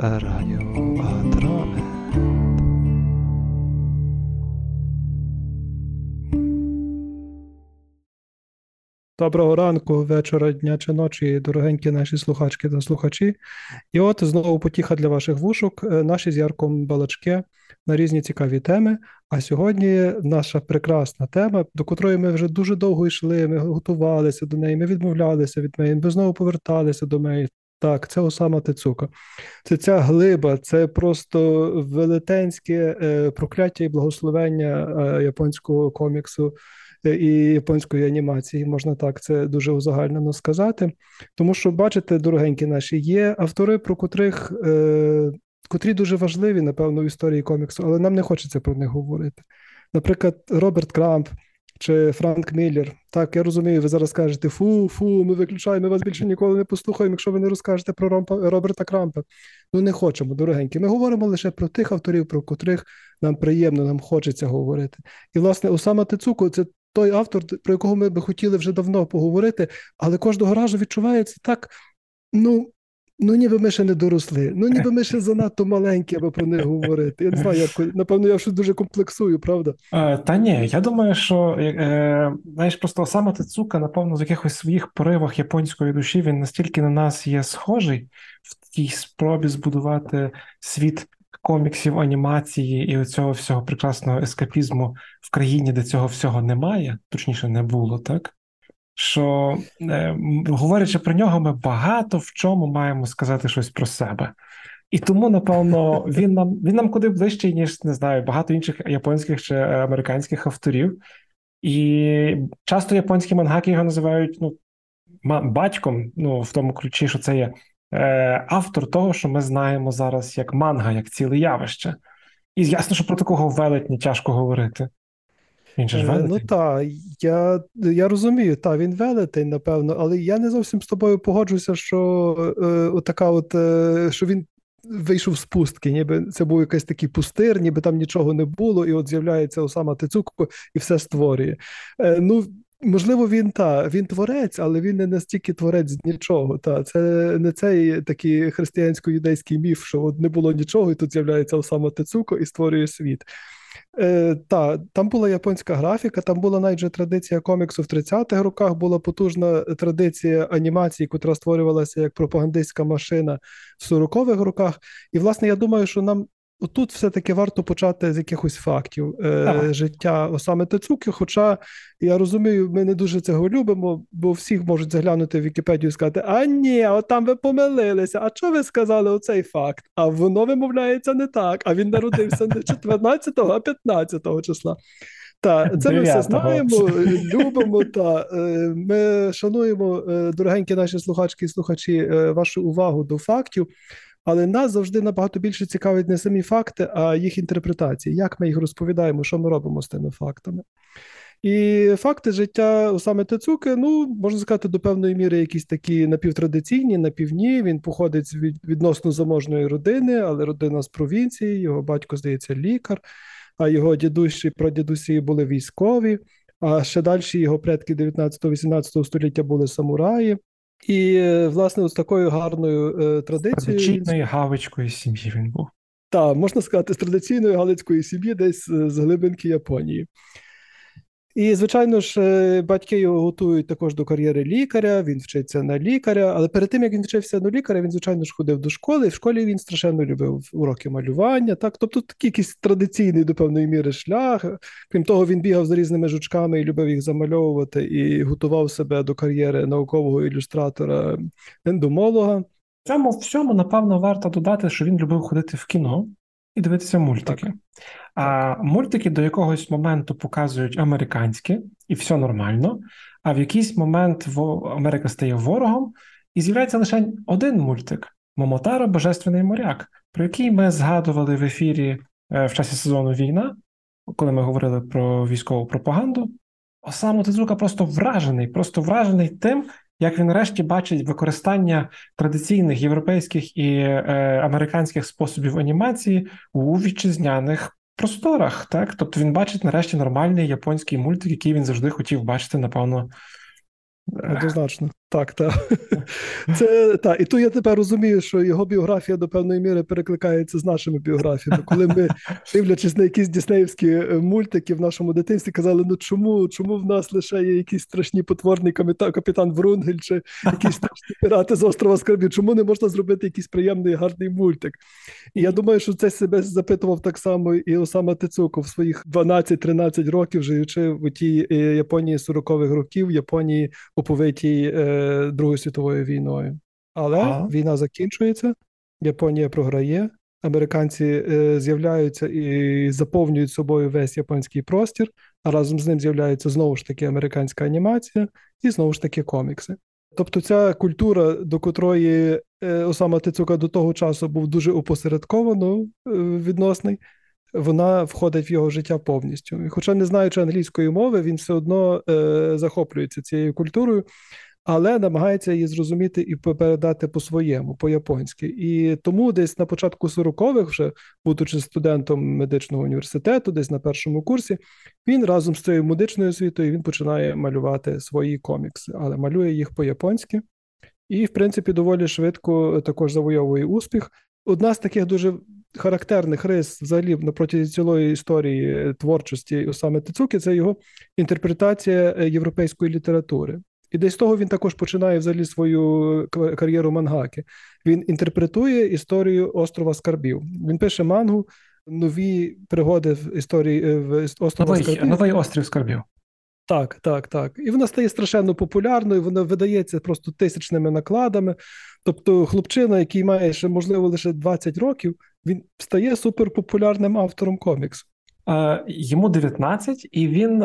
Радіо Атроме. Доброго ранку, вечора, дня чи ночі, дорогенькі наші слухачки та слухачі. І от знову потіха для ваших вушок, наші з Ярком балачки на різні цікаві теми. А сьогодні наша прекрасна тема, до котрої ми вже дуже довго йшли, ми готувалися до неї, ми відмовлялися від неї, ми знову поверталися до неї. Так, це Осама Тецука. Це ця глиба, це просто велетенське прокляття і благословення японського коміксу і японської анімації, можна так це дуже узагальнено сказати. Тому що, бачите, дорогенькі наші, є автори, про котрі дуже важливі, напевно, в історії коміксу, але нам не хочеться про них говорити. Наприклад, Роберт Крамп чи Франк Міллер. Так, я розумію, ви зараз кажете, ми виключаємо, ми вас більше ніколи не послухаємо, якщо ви не розкажете про Роберта Крампа. Ну, не хочемо, дорогенькі. Ми говоримо лише про тих авторів, про котрих нам приємно, нам хочеться говорити. І, власне, Осама Тецуко – це той автор, про якого ми би хотіли вже давно поговорити, але кожного разу відчувається так, ніби ми ще не доросли, ніби ми ще занадто маленькі, аби про них говорити. Я не знаю, напевно, я щось дуже комплексую, правда? Та ні, я думаю, що, знаєш, просто Осама Тецука, напевно, з якихось своїх поривах японської душі, він настільки на нас є схожий в тій спробі збудувати світ коміксів, анімації і оцього всього прекрасного ескапізму в країні, де цього всього немає, точніше не було, так? Що, говорячи про нього, ми багато в чому маємо сказати щось про себе. І тому, напевно, він нам куди ближчий, ніж, не знаю, багато інших японських чи американських авторів. І часто японські мангаки його називають батьком, в тому ключі, що це є автор того, що ми знаємо зараз як манга, як ціле явище. І ясно, що про такого велетня тяжко говорити. Він же ж велетень. Так, я розумію, він велетень, напевно, але я не зовсім з тобою погоджуюся, що що він вийшов з пустки, ніби це був якийсь такий пустир, ніби там нічого не було, і от з'являється Осама Тецуко і все створює. Можливо, він творець, але він не настільки творець з нічого. Це не цей такий християнсько-юдейський міф, що от не було нічого, і тут з'являється Осама Тецуко і створює світ. Там була японська графіка, там була навіть же традиція коміксу в 30-х роках, була потужна традиція анімації, яка створювалася як пропагандистська машина в 40-х роках. І, власне, я думаю, що нам тут все-таки варто почати з якихось фактів життя Осами Тецуки, хоча, я розумію, ми не дуже цього любимо, бо всіх можуть заглянути в Вікіпедію і сказати, от там ви помилилися, а що ви сказали оцей факт? А воно вимовляється не так, а він народився не 14-го, а 15-го числа. Це ми все знаємо, любимо, ми шануємо, дорогенькі наші слухачки і слухачі, вашу увагу до фактів, але нас завжди набагато більше цікавить не самі факти, а їх інтерпретації, як ми їх розповідаємо, що ми робимо з тими фактами. І факти життя Осами Тецуки, можна сказати, до певної міри якісь такі напівтрадиційні, напівні. Він походить з відносно заможної родини, але родина з провінції, його батько, здається, лікар, а його дідусі і прадідусі були військові, а ще далі його предки 19-18 століття були самураї. І, власне, з такою гарною традицією... З традиційної галицької сім'ї він був. Так, можна сказати, з традиційної галицької сім'ї десь з глибинки Японії. І, звичайно ж, батьки його готують також до кар'єри лікаря, він вчиться на лікаря, але перед тим, як він вчився на лікаря, він, звичайно ж, ходив до школи, і в школі він страшенно любив уроки малювання, тобто такий якийсь традиційний, до певної міри, шлях. Крім того, він бігав за різними жучками і любив їх замальовувати, і готував себе до кар'єри наукового ілюстратора, ендомолога. В цьому всьому, напевно, варто додати, що він любив ходити в кіно і дивитися мультики. А мультики до якогось моменту показують американське, і все нормально, а в якийсь момент Америка стає ворогом, і з'являється лише один мультик «Момотаро. Божественний моряк», про який ми згадували в ефірі в часі сезону «Війна», коли ми говорили про військову пропаганду. Осама Тецука просто вражений тим, як він нарешті бачить використання традиційних європейських і американських способів анімації у вітчизняних просторах, так? Тобто він бачить нарешті нормальний японський мультик, який він завжди хотів бачити, напевно. Однозначно. Так, так. Це, так. І тут я тепер розумію, що його біографія до певної міри перекликається з нашими біографіями. Коли ми, дивлячись на якісь діснеївські мультики в нашому дитинстві, казали, ну чому в нас лише є якісь страшні потворний капітан Врунгель чи якісь страшні пірати з острова Скарбів, чому не можна зробити якийсь приємний, гарний мультик? І я думаю, що це себе запитував так само і Осама Тецуко в своїх 12-13 років, живучи в тій Японії 40-х років, Японії оповитій Другою світовою війною. Але війна закінчується, Японія програє, американці з'являються і заповнюють собою весь японський простір, а разом з ним з'являється знову ж таки американська анімація і знову ж таки комікси. Тобто ця культура, до котрої Осама Тецука до того часу був дуже опосередковано відносний, вона входить в його життя повністю. І хоча не знаючи англійської мови, він все одно захоплюється цією культурою, але намагається її зрозуміти і передати по-своєму, по-японськи. І тому десь на початку 40-х, вже будучи студентом медичного університету, десь на першому курсі, він разом з цією медичною освітою він починає малювати свої комікси, але малює їх по-японськи. І, в принципі, доволі швидко також завойовує успіх. Одна з таких дуже характерних рис взагалі на протязі цілої історії творчості Осами Тецуки – це його інтерпретація європейської літератури. І десь з того він також починає взагалі свою кар'єру мангаки. Він інтерпретує історію острова Скарбів. Він пише мангу «Нові пригоди в історії острова Скарбів». Новий острів Скарбів. Так. І вона стає страшенно популярною, вона видається просто тисячними накладами. Тобто хлопчина, який має ще, можливо, лише 20 років, він стає суперпопулярним автором коміксу. Йому 19, і він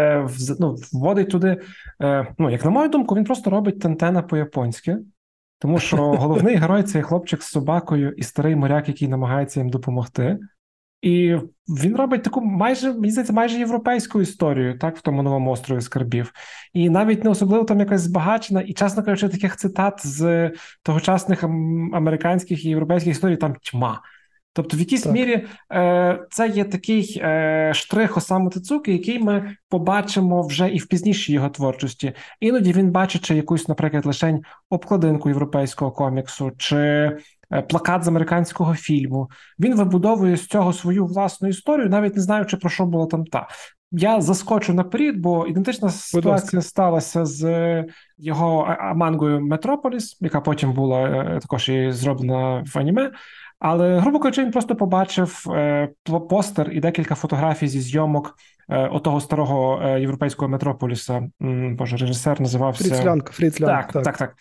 вводить туди, як на мою думку, він просто робить Тентена по-японськи, тому що головний герой – це хлопчик з собакою і старий моряк, який намагається їм допомогти. І він робить таку майже європейську історію, так, в тому новому острові Скарбів. І навіть не особливо там якась збагачена, і, чесно кажучи, таких цитат з тогочасних американських і європейських історій там тьма. Тобто в якійсь мірі це є такий штрих Осами Тецуки, який ми побачимо вже і в пізнішій його творчості. Іноді він бачить якусь, наприклад, лишень обкладинку європейського коміксу, чи плакат з американського фільму. Він вибудовує з цього свою власну історію, навіть не знаючи, про що було там та. Я заскочу наперед, бо ідентична ситуація сталася з його мангою «Метрополіс», яка потім була також і зроблена в аніме. Але, грубо кажучи, він просто побачив постер і декілька фотографій зі зйомок отого старого європейського Метрополіса. Боже, режисер називався... Фріц Лянг. Так.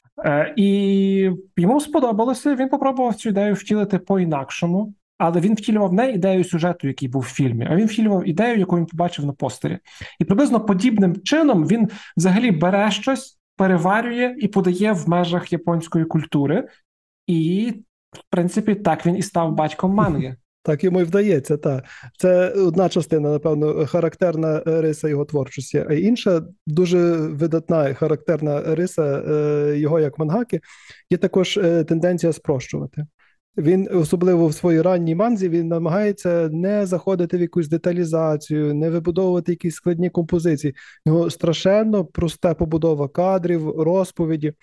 І йому сподобалося, він попробував цю ідею втілити по-інакшому, але він втілював не ідею сюжету, який був в фільмі, а він втілював ідею, яку він побачив на постері. І приблизно подібним чином він взагалі бере щось, переварює і подає в межах японської культури. І в принципі, так він і став батьком манги. Так йому і вдається, так. Це одна частина, напевно, характерна риса його творчості. А інша дуже видатна характерна риса його як мангаки є також тенденція спрощувати. Він, особливо в своїй ранній манзі, він намагається не заходити в якусь деталізацію, не вибудовувати якісь складні композиції. Його страшенно проста побудова кадрів, розповіді.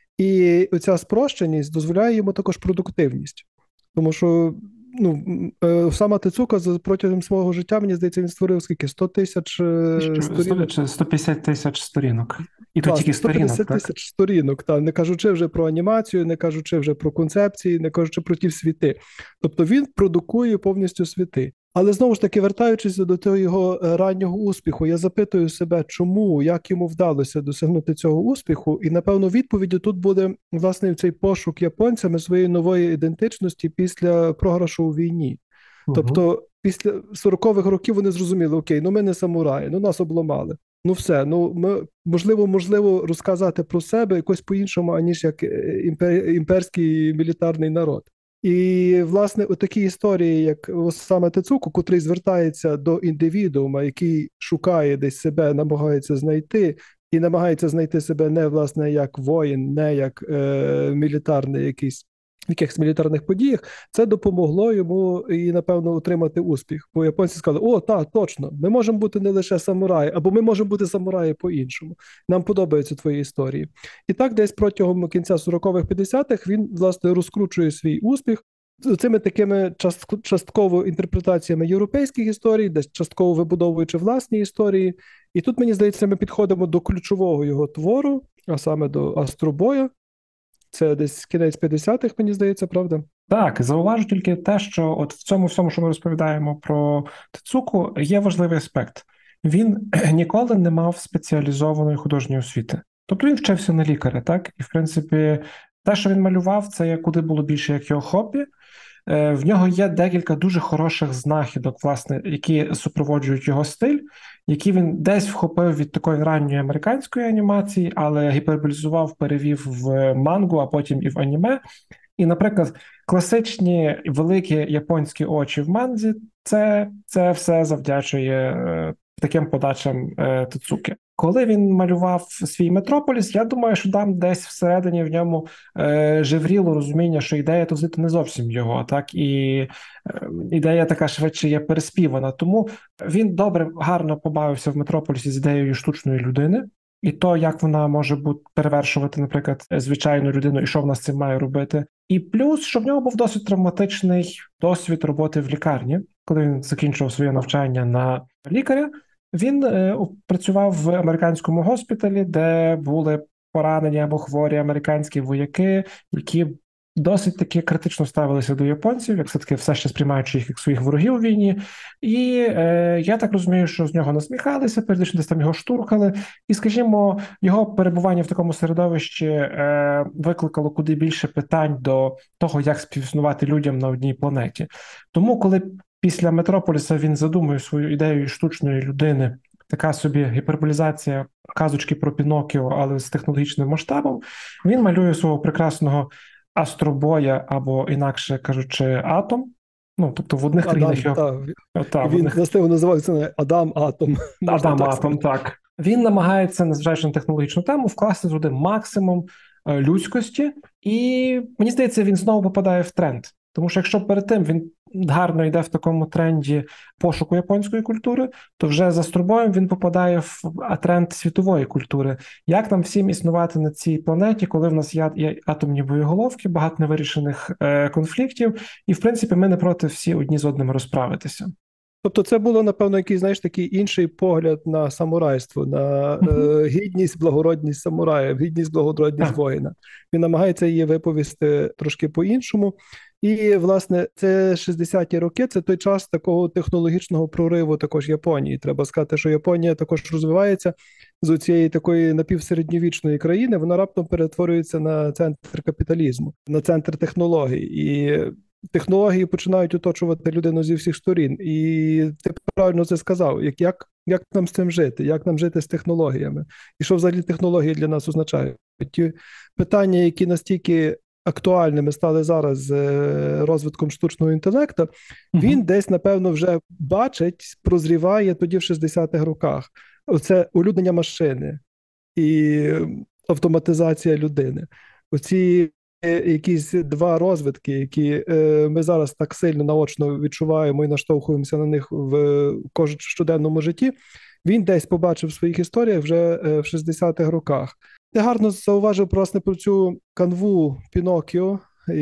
І оця спрощеність дозволяє йому також продуктивність. Тому що Осама Тецука протягом свого життя, мені здається, він створив скільки? 100 тисяч сторінок? 150 тисяч сторінок. І то тільки сторінок, 150 тисяч сторінок, не кажучи вже про анімацію, не кажучи вже про концепції, не кажучи про ті світи. Тобто він продукує повністю світи. Але знову ж таки, вертаючись до того його раннього успіху, я запитую себе, чому, як йому вдалося досягнути цього успіху, і, напевно, відповіддю тут буде, власне, цей пошук японцями своєї нової ідентичності після програшу у війні. Тобто, після 40-х років вони зрозуміли, окей, ми не самураї, нас обламали. Все, ми, можливо, розказати про себе якось по-іншому, аніж як імперський мілітарний народ. І, власне, такі історії, як саме Тецуко, котрий звертається до індивідуума, який шукає десь себе, намагається знайти, і намагається знайти себе не, власне, як воїн, не як мілітарний якийсь якихось мілітарних подіях, це допомогло йому і, напевно, отримати успіх. Бо японці сказали, о, так, точно, ми можемо бути не лише самураї, або ми можемо бути самураї по-іншому. Нам подобаються твої історії. І так десь протягом кінця 40-х, 50-х він, власне, розкручує свій успіх цими такими частково інтерпретаціями європейських історій, десь частково вибудовуючи власні історії. І тут, мені здається, ми підходимо до ключового його твору, а саме до Астробоя. Це десь кінець 50-х, мені здається, правда? Так, зауважу тільки те, що от в цьому всьому, що ми розповідаємо про Тецуку, є важливий аспект. Він ніколи не мав спеціалізованої художньої освіти. Тобто він вчився на лікаря, так? І, в принципі, те, що він малював, це куди було більше як його хобі. В нього є декілька дуже хороших знахідок, власне, які супроводжують його стиль, які він десь вхопив від такої ранньої американської анімації, але гіперболізував, перевів в мангу, а потім і в аніме. І, наприклад, класичні великі японські очі в манзі це все завдячує таким подачам Тецуки. Коли він малював свій Метрополіс, я думаю, що там десь всередині в ньому жевріло розуміння, що ідея то взагалі не зовсім його, так, і ідея така швидше є переспівана. Тому він гарно побавився в Метрополісі з ідеєю штучної людини, і то, як вона може перевершувати, наприклад, звичайну людину, і що вона з цим має робити. І плюс, що в нього був досить травматичний досвід роботи в лікарні, коли він закінчував своє навчання на лікаря. Він працював в американському госпіталі, де були поранені або хворі американські вояки, які досить таки критично ставилися до японців, як все-таки все ще сприймаючи їх як своїх ворогів у війні. І я так розумію, що з нього насміхалися, періодично десь там його штурхали. І, скажімо, його перебування в такому середовищі викликало куди більше питань до того, як співіснувати людям на одній планеті. Тому, коли після Метрополіса він задумує свою ідею штучної людини, така собі гіперболізація казочки про Пінокіо, але з технологічним масштабом, він малює свого прекрасного Астробоя, або, інакше кажучи, Атом. Ну, тобто в одних країнах його... Він властиво називається не Адам Атом. Адам Атом, так. Він намагається, незважаючи на технологічну тему, вкласти туди максимум людськості, і, мені здається, він знову попадає в тренд. Тому що якщо перед тим він гарно йде в такому тренді пошуку японської культури, то вже за Астробоєм він попадає в тренд світової культури. Як нам всім існувати на цій планеті, коли в нас є атомні боєголовки, багато невирішених конфліктів, і, в принципі, ми не проти всі одні з одними розправитися. Тобто це було, напевно, якийсь, знаєш, такий інший погляд на самурайство, на гідність, благородність самурая, гідність, благородність воїна. Він намагається її виповісти трошки по-іншому. І, власне, це 60-ті роки, це той час такого технологічного прориву також Японії. Треба сказати, що Японія також розвивається з цієї такої напівсередньовічної країни, вона раптом перетворюється на центр капіталізму, на центр технологій. І технології починають оточувати людину зі всіх сторін. І ти правильно це сказав, як нам з цим жити, як нам жити з технологіями, і що взагалі технології для нас означають. Ті питання, які настільки актуальними стали зараз з розвитком штучного інтелекту, він десь, напевно, вже бачить, прозріває тоді в 60-х роках. Оце улюблення машини і автоматизація людини. Оці якісь два розвитки, які ми зараз так сильно наочно відчуваємо і наштовхуємося на них в щоденному житті, він десь побачив в своїх історіях вже в 60-х роках. Ти гарно зауважив, власне, про цю канву Пінокіо,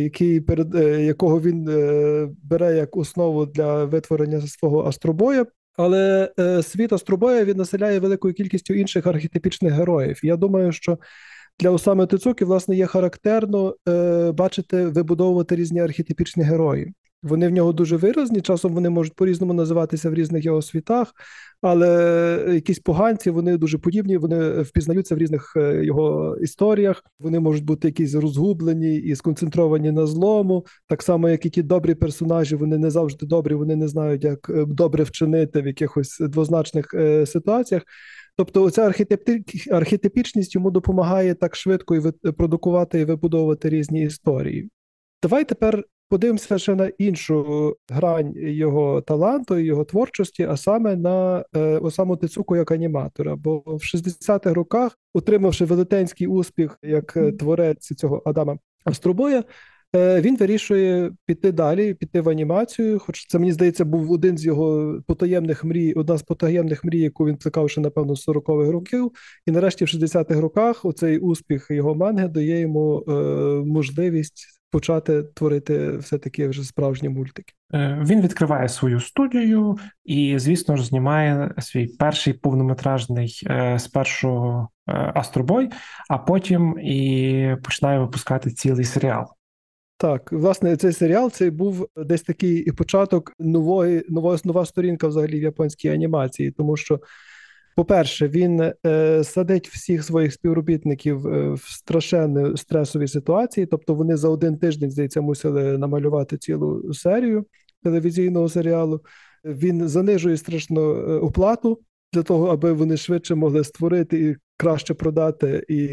якого він бере як основу для витворення свого Астробоя. Але світ Астробоя він населяє великою кількістю інших архетипічних героїв. Я думаю, що для Осами Тецуки, власне, є характерно вибудовувати різні архетипічні герої. Вони в нього дуже виразні, часом вони можуть по-різному називатися в різних його світах, але якісь поганці, вони дуже подібні, вони впізнаються в різних його історіях, вони можуть бути якісь розгублені і сконцентровані на злому, так само, як і ті добрі персонажі, вони не завжди добрі, вони не знають, як добре вчинити в якихось двозначних ситуаціях. Тобто оця архетипічність йому допомагає так швидко і продукувати і вибудовувати різні історії. Давай тепер подивимося ще на іншу грань його таланту, його творчості, а саме на Осаму Тецуку як аніматора. Бо в 60-х роках, отримавши велетенський успіх як творець цього Адама Астробоя, Він вирішує піти далі, піти в анімацію, хоч це, мені здається, був один з його потаємних мрій, одна з потаємних мрій, яку він плекав ще, напевно, з 40-х років. І нарешті в 60-х роках оцей успіх його манги дає йому можливість почати творити все-таки вже справжні мультики. Він відкриває свою студію і, звісно ж, знімає свій перший повнометражний спершу Астробой, а потім і починає випускати цілий серіал. Так, власне, цей серіал це був десь такий і початок нова сторінка взагалі в японській анімації, тому що, по-перше, він садить всіх своїх співробітників в страшенно стресові ситуації, тобто вони за один тиждень, здається, мусили намалювати цілу серію телевізійного серіалу. Він занижує страшно оплату для того, аби вони швидше могли створити і краще продати, і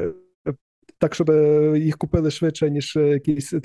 так, щоб їх купили швидше, ніж якісь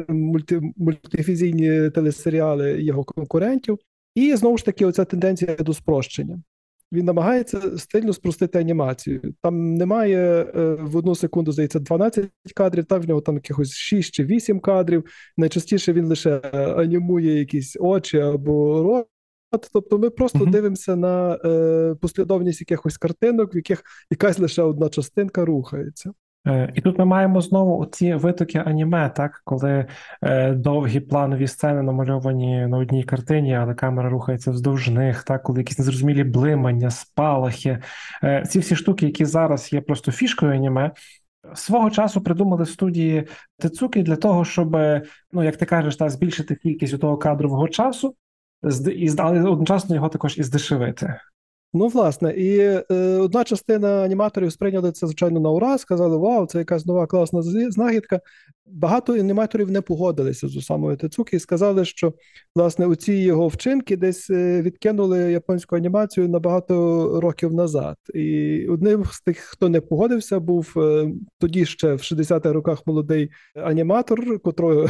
мультифізійні телесеріали його конкурентів. І знову ж таки, оця тенденція до спрощення. Він намагається стильно спростити анімацію. Там немає в одну секунду, здається, 12 кадрів, так в нього там якихось 6 чи 8 кадрів. Найчастіше він лише анімує якісь очі або рот. Тобто ми просто дивимося на послідовність якихось картинок, в яких якась лише одна частинка рухається. І тут ми маємо знову ці витоки аніме, так, коли довгі планові сцени намальовані на одній картині, але камера рухається вздовж них, так, коли якісь незрозумілі блимання, спалахи. Ці всі штуки, які зараз є просто фішкою аніме, свого часу придумали в студії Тецуки для того, щоб, ну, як ти кажеш, так, збільшити кількість того кадрового часу, але одночасно його також і здешевити. Ну, власне, і одна частина аніматорів сприйняли це, звичайно, на ура, сказали, вау, це якась нова класна знахідка. Багато аніматорів не погодилися з Осамою Тецуки і сказали, що, власне, оці його вчинки десь відкинули японську анімацію на багато років назад. І одним з тих, хто не погодився, був тоді ще в 60-х роках молодий аніматор, котрого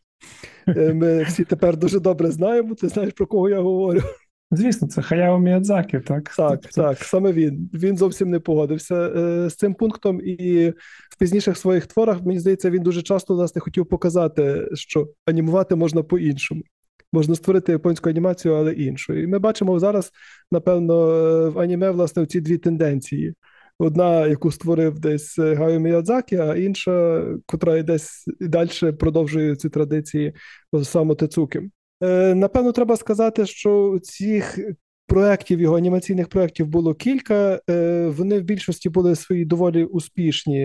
ми всі тепер дуже добре знаємо. Ти знаєш, про кого я говорю? Звісно, це Хаяо Міядзакі, так? Так, саме він. Він зовсім не погодився з цим пунктом, і в пізніших своїх творах, мені здається, він дуже часто, власне, хотів показати, що анімувати можна по-іншому. Можна створити японську анімацію, але іншу. І ми бачимо зараз, напевно, в аніме, власне, ці дві тенденції. Одна, яку створив десь Гайо Міядзакі, а інша, котра десь і далі продовжує ці традиції Осаму Тецуки. Напевно, треба сказати, що цих проєктів, його анімаційних проєктів було кілька. Вони в більшості були свої доволі успішні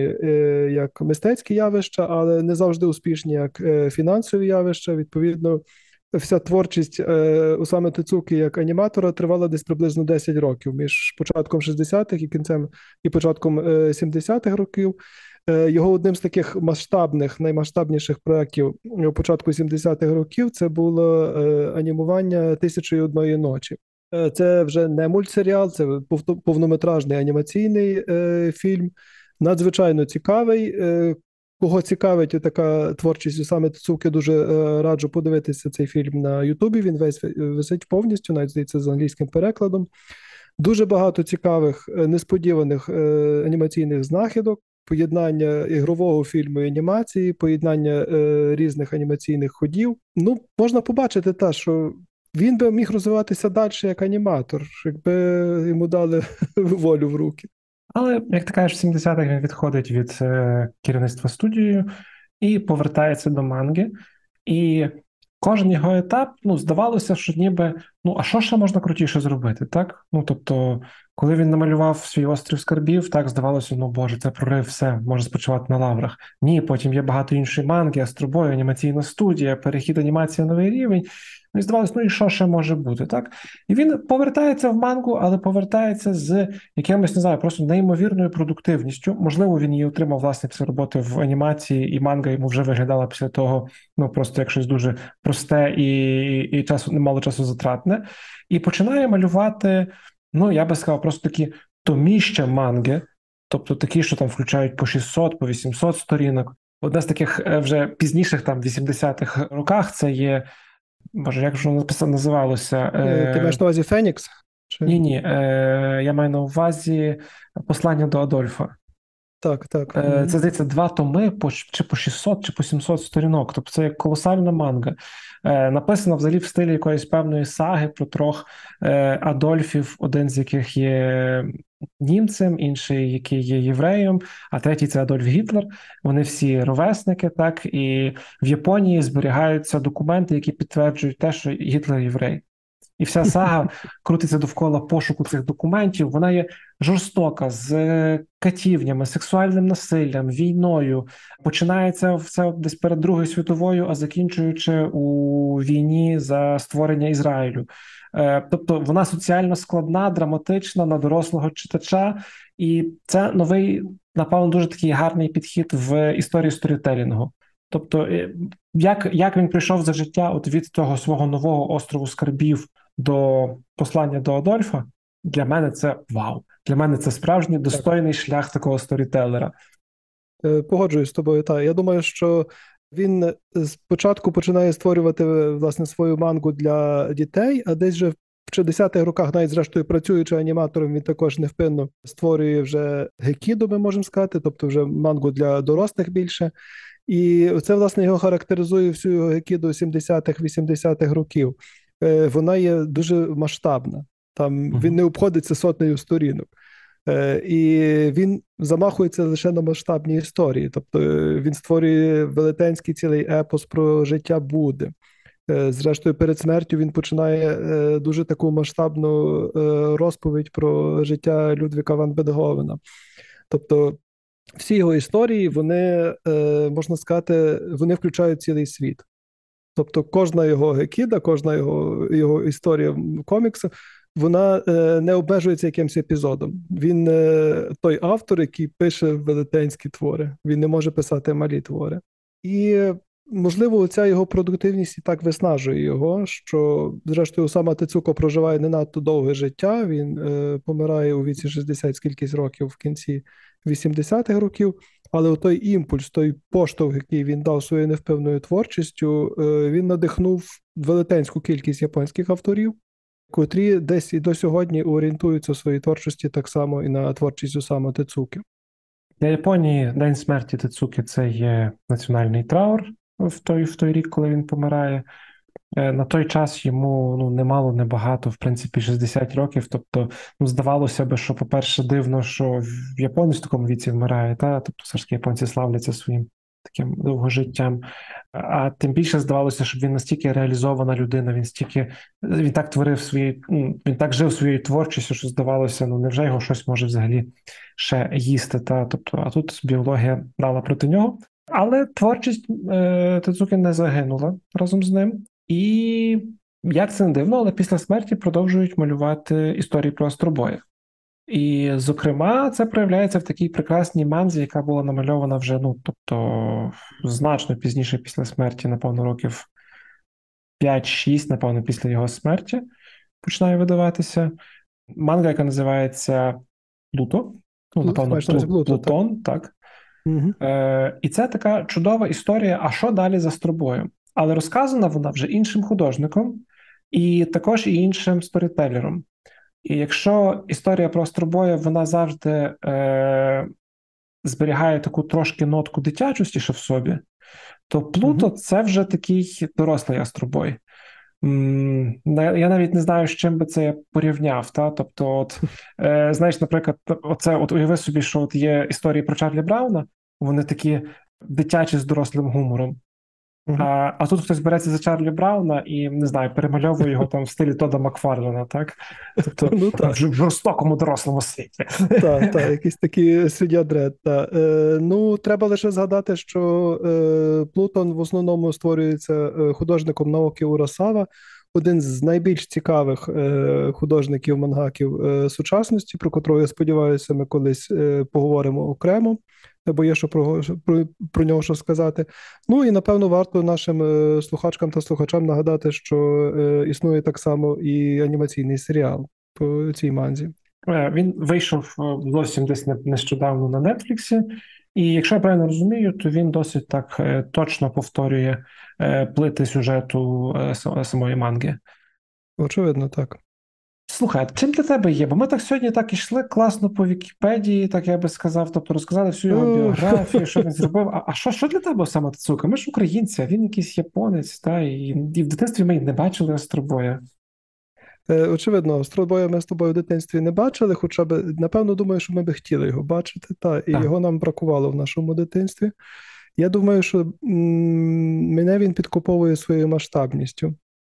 як мистецькі явища, але не завжди успішні як фінансові явища. Відповідно, вся творчість Осами Тецуки як аніматора тривала десь приблизно 10 років між початком 60-х і кінцем і початком 70-х років. Його одним з таких масштабних, наймасштабніших проєктів у початку 70-х років це було анімування «Тисячі і одної ночі». Це вже не мультсеріал, це повнометражний анімаційний фільм, надзвичайно цікавий. Кого цікавить така творчість Осами Тецуки, дуже раджу подивитися цей фільм на Ютубі, він весь висить повністю, навіть, здається, з англійським перекладом. Дуже багато цікавих, несподіваних анімаційних знахідок, поєднання ігрового фільму і анімації, поєднання різних анімаційних ходів. Ну, можна побачити те, що він би міг розвиватися далі як аніматор, якби йому дали волю в руки. Але, як ти кажеш, в 70-х він відходить від керівництва студією і повертається до манги. І кожен його етап, ну, здавалося, що ніби, ну, а що ще можна крутіше зробити, так? Ну, тобто, коли він намалював свій острів скарбів, так, здавалося, ну, боже, це прорив, все, може спочивати на лаврах. Ні, потім є багато іншої манги, Астробой, анімаційна студія, перехід анімації на новий рівень. Ну, і здавалося, ну, і що ще може бути, так? І він повертається в мангу, але повертається з якимось, не знаю, просто неймовірною продуктивністю. Можливо, він її отримав, власне, після роботи в анімації, і манга йому вже виглядала після того, ну, просто як щось дуже просте і часу, немало часу затратне. І починає малювати, ну, я би сказав, просто такі томіща манги, тобто такі, що там включають по 600, по 800 сторінок. Одне з таких вже пізніших, там, 80-х роках, це є, боже, як ж воно називалося? Ти маєш на увазі Фенікс? Ні, я маю на увазі послання до Адольфа. Так, так. Це, здається, 2 томи чи по 600, чи по 700 сторінок. Тобто це колосальна манга. Написана взагалі в стилі якоїсь певної саги про 3 Адольфів, один з яких є німцем, інший, який є євреєм, а третій – це Адольф Гітлер. Вони всі ровесники, так, і в Японії зберігаються документи, які підтверджують те, що Гітлер єврей. І вся сага крутиться довкола пошуку цих документів. Вона є жорстока, з катівнями, сексуальним насиллям, війною. Починається все десь перед Другою світовою, а закінчуючи у війні за створення Ізраїлю. Тобто вона соціально складна, драматична на дорослого читача. І це новий, напевно, дуже такий гарний підхід в історії сторітелінгу. Тобто, як він прийшов за життя от від того свого нового острову скарбів до послання до Адольфа, для мене це вау. Для мене це справжній достойний шлях такого сторітелера. Погоджуюсь з тобою. Так. Я думаю, що він спочатку починає створювати, власне, свою мангу для дітей, а десь вже в 60-х роках, навіть зрештою працюючи аніматором, він також невпинно створює вже гекіду, ми можемо сказати, тобто вже мангу для дорослих більше. І це, власне, його характеризує всю його гекіду 70-х, 80-х років. Вона є дуже масштабна. Там він не обходиться сотнею сторінок. І він замахується лише на масштабні історії. Тобто він створює велетенський цілий епос про життя Будди. Зрештою, перед смертю він починає дуже таку масштабну розповідь про життя Людвіга ван Бетговена. Тобто всі його історії, вони, можна сказати, вони включають цілий світ. Тобто кожна його гекіда, кожна його історія коміксу, вона не обмежується якимось епізодом. Він той автор, який пише велетенські твори. Він не може писати малі твори. І, можливо, ця його продуктивність і так виснажує його, що, зрештою, Осама Тецуко проживає не надто довге життя. Він помирає у віці 60 скількись років в кінці 80-х років. Але той імпульс, той поштовх, який він дав своєю невпевною творчістю, він надихнув велетенську кількість японських авторів, котрі десь і до сьогодні орієнтуються у своїй творчості так само і на творчість Осами Тецуки. Для Японії День смерті Тецуки – це є національний траур в той рік, коли він помирає. На той час йому немало, небагато, в принципі, 60 років. Тобто, здавалося б, що, по-перше, дивно, що в японець в такому віці вмирає, тобто все ж таки японці славляться своїм таким довгожиттям. А тим більше здавалося, що він настільки реалізована людина, він так творив він так жив своєю творчістю, що здавалося, невже його щось може взагалі ще їсти. Тобто, а тут біологія дала проти нього. Але творчість Тецуки не загинула разом з ним. І, як це не дивно, але після смерті продовжують малювати історії про астробоїв. І, зокрема, це проявляється в такій прекрасній манзі, яка була намальована вже, значно пізніше після смерті, напевно, років 5-6, напевно, після його смерті починає видаватися. Манга, яка називається Плуто. Напевно, Плутон, так. Угу. І це така чудова історія, а що далі з астробоєм? Але розказана вона вже іншим художником і також і іншим сторітелером. І якщо історія про астробоя, вона завжди зберігає таку трошки нотку дитячості ще в собі, то Плуто – це вже такий дорослий астробой. Я навіть не знаю, з чим би це я порівняв. Тобто, знаєш, наприклад, уяви собі, що є історії про Чарлі Брауна, вони такі дитячі з дорослим гумором. А тут хтось береться за Чарлі Брауна і, не знаю, перемальовує його там в стилі Тода Макфарлена, так? Тобто в жорстокому дорослому світі. Так, якийсь такий суддя Дред. Треба лише згадати, що Плутон в основному створюється художником Наокі Урасава, один з найбільш цікавих художників-мангаків сучасності, про котрого, я сподіваюся, ми колись поговоримо окремо, бо є що про нього що сказати. І, напевно, варто нашим слухачкам та слухачам нагадати, що існує так само і анімаційний серіал по цій манзі. Він вийшов зовсім десь нещодавно на Нетфліксі, і якщо я правильно розумію, то він досить так точно повторює плити сюжету самої манги. Очевидно, так. Слухай, а чим для тебе є? Бо ми так сьогодні так ішли класно по Вікіпедії, так я би сказав, тобто розказали всю його біографію, що він зробив. А що для тебе Осама Тецука? Ми ж українці, а він якийсь японець, та, і в дитинстві ми не бачили Остробоя. Очевидно, Остробоя ми з тобою в дитинстві не бачили, хоча б, напевно, думаю, що ми би хотіли його бачити, і Так. його нам бракувало в нашому дитинстві. Я думаю, що мене він підкуповує своєю масштабністю,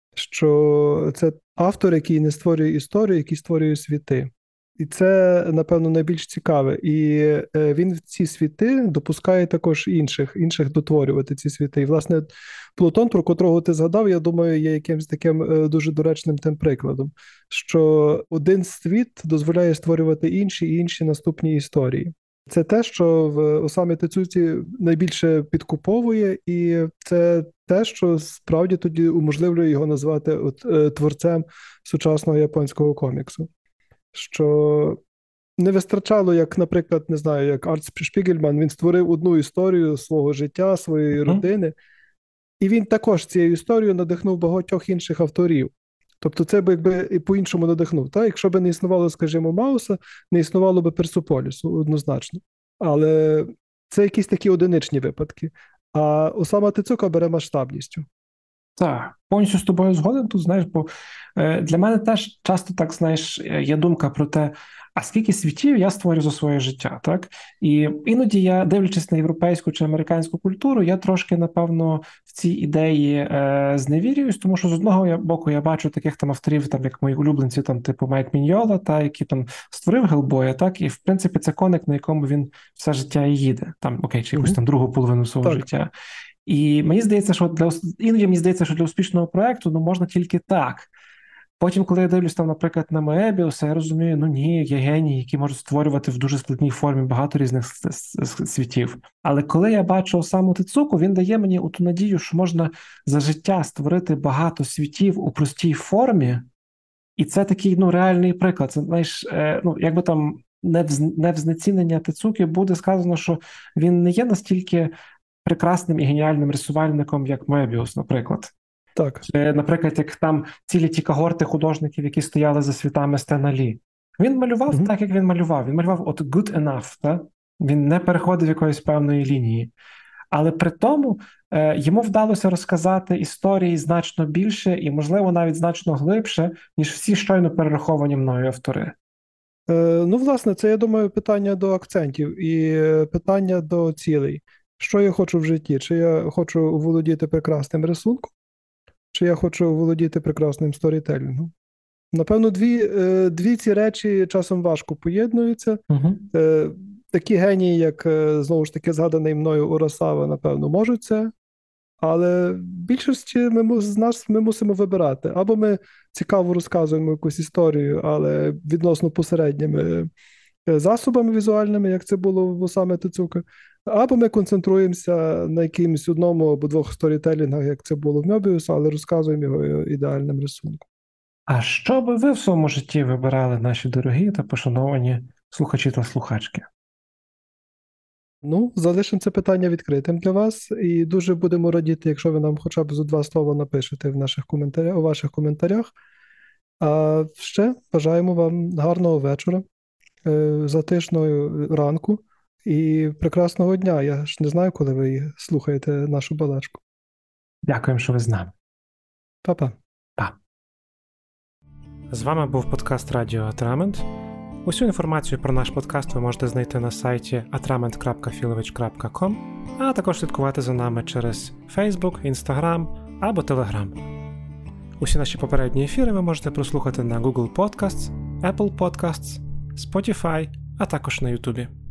що це автор, який не створює історію, який створює світи. І це, напевно, найбільш цікаве. І він в ці світи допускає також інших дотворювати ці світи. І, власне, Плутон, про котрого ти згадав, я думаю, є якимось таким дуже доречним тим прикладом, що один світ дозволяє створювати інші і інші наступні історії. Це те, що в Осамі Тецуці найбільше підкуповує, і це те, що справді тоді уможливлює його назвати творцем сучасного японського коміксу. Що не вистачало, як, наприклад, не знаю, як Арт Шпігельман, він створив одну історію свого життя, своєї родини, і він також цією історією надихнув багатьох інших авторів. Тобто це б якби і по-іншому надихнув. Та? Якщо б не існувало, скажімо, Мауса, не існувало б Персеполісу однозначно. Але це якісь такі одиничні випадки. А Осама Тецука бере масштабністю. Так, повністю з тобою згоден тут, знаєш, бо для мене теж часто так, знаєш, є думка про те, а скільки світів я створю за своє життя, так? І іноді я, дивлячись на європейську чи американську культуру, я трошки, напевно, в ці ідеї зневірююсь, тому що з одного боку я бачу таких там авторів, там, як мої улюбленці, там, типу Майк Міньйола, та, який там створив Гелбоя, так? І, в принципі, це коник, на якому він все життя і їде, там, окей, чи якусь там другу половину свого життя. І мені здається, що для успішного проекту можна тільки так. Потім, коли я дивлюсь там, наприклад, на Моебіуса, я розумію, ні, є генії, які можуть створювати в дуже складній формі багато різних світів. Але коли я бачу Осаму Тецуку, він дає мені ту надію, що можна за життя створити багато світів у простій формі, і це такий реальний приклад. Це, знаєш, якби там не в знецінення Тецуки буде сказано, що він не є настільки прекрасним і геніальним рисувальником, як Мебіус, наприклад. Так. Чи, наприклад, як там цілі ті когорти художників, які стояли за світами Стена Лі. Він малював так, як він малював. Він малював от good enough, так? Він не переходив якоїсь певної лінії. Але при тому йому вдалося розказати історії значно більше і, можливо, навіть значно глибше, ніж всі щойно перераховані мною автори. Власне, це, я думаю, питання до акцентів і питання до цілей. Що я хочу в житті? Чи я хочу володіти прекрасним рисунком, чи я хочу володіти прекрасним сторітелінгом? Напевно, дві ці речі часом важко поєднуються. Такі генії, як, знову ж таки, згаданий мною Урасава, напевно, можуть це, але в більшості з нас ми мусимо вибирати. Або ми цікаво розказуємо якусь історію, але відносно посередніми засобами візуальними, як це було в Осамі Тецука, або ми концентруємося на якимось одному або двох сторітелінгах, як це було в Мебіуса, але розказуємо його ідеальним рисунком. А що би ви в своєму житті вибирали, наші дорогі та пошановані слухачі та слухачки? Залишимо це питання відкритим для вас, і дуже будемо радіти, якщо ви нам хоча б зо 2 слова напишете у ваших коментарях. А ще бажаємо вам гарного вечора, затишного ранку і прекрасного дня. Я ж не знаю, коли ви слухаєте нашу балачку. Дякуємо, що ви з нами. Па-па. Па. З вами був подкаст Радіо Атрамент. Усю інформацію про наш подкаст ви можете знайти на сайті atrament.filovich.com, а також слідкувати за нами через Facebook, Instagram або Telegram. Усі наші попередні ефіри ви можете прослухати на Google Podcasts, Apple Podcasts, Spotify, а також на YouTube.